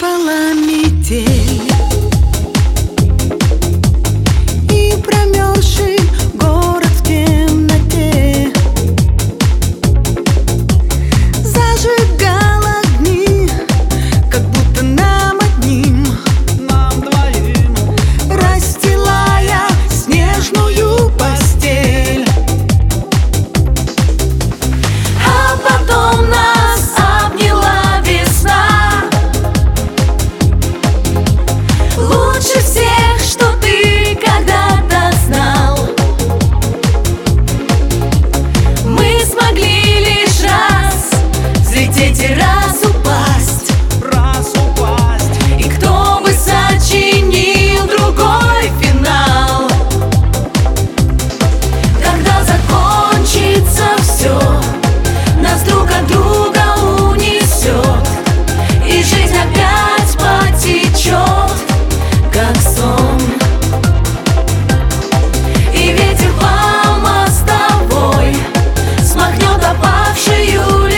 Вызвала метель и промерзший город в темноте зажигал огни, как будто нам одним, нам двоим, расстилая снежную постель. А потом нас обняла весна, лучше всех, что ты когда-то знал. Мы смогли лишь раз взлететь и раз упасть, и кто бы сочинил другой финал? Когда закончится все, нас друг от друга унесет, и жизнь опять потечет, как сон. И ветер по мостовой смахнет опавшую листву.